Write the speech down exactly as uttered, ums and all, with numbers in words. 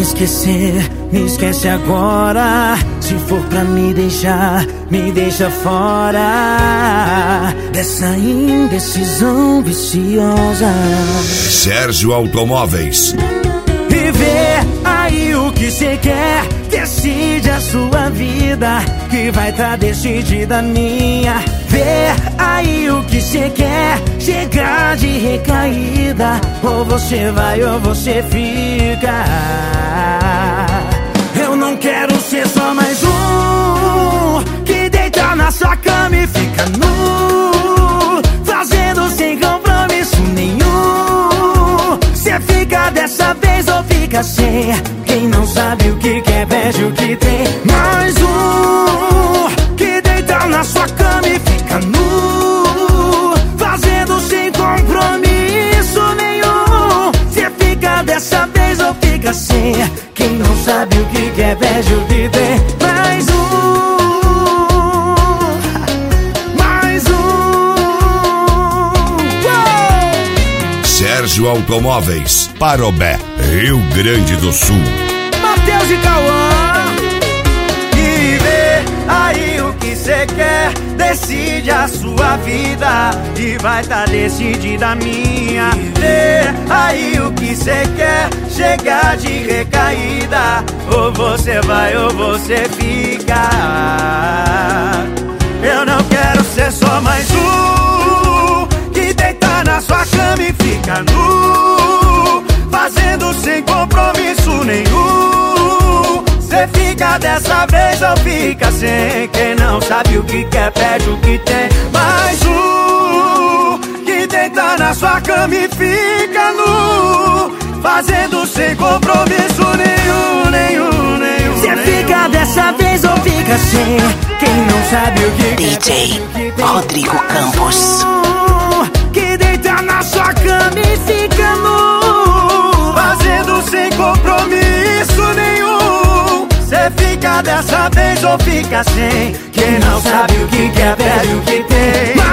esquecer, me esquece agora. Se for pra me deixar, me deixa fora dessa indecisão viciosa. Sérgio Automóveis. E vê aí o que cê quer, decide a sua vida, que vai tá decidida a minha. Vê aí o que cê quer, chegar de recaída, ou você vai ou você fica. Eu não quero ser só mais um que deita na sua cama e fica nu, fazendo sem compromisso nenhum. Cê fica dessa vez ou fica sem? Quem não sabe o que quer perde o que tem. Mais um que deita na sua cama e fica nu, fazendo sem compromisso nenhum. Cê fica dessa vez ou fica sem? Quem não sabe o que quer perde o que tem. Mais um, mais um. Uou! Sérgio Automóveis, Parobé, Rio Grande do Sul. Matheus e Cauã. E vê aí o que cê quer, decide a sua vida, e vai tá decidida a minha. Vê aí o que cê quer, chegar de recaída, ou você vai ou você fica. Eu não quero ser só mais um que deita na sua cama e fica nu, fazendo sem compromisso nenhum. Cê fica dessa vez ou fica sem? Quem não sabe o que quer perde o que tem. Mais um que deita na sua cama e fica nu, fazendo sem compromisso nenhum, nenhum, nenhum. Cê fica dessa vez ou fica sem? Quem não sabe o que D J Rodrigo Campos. Que deita na sua cama e fica nu, fazendo sem compromisso nenhum. Cê fica dessa vez ou fica sem? Quem não sabe o que quer perde o que tem.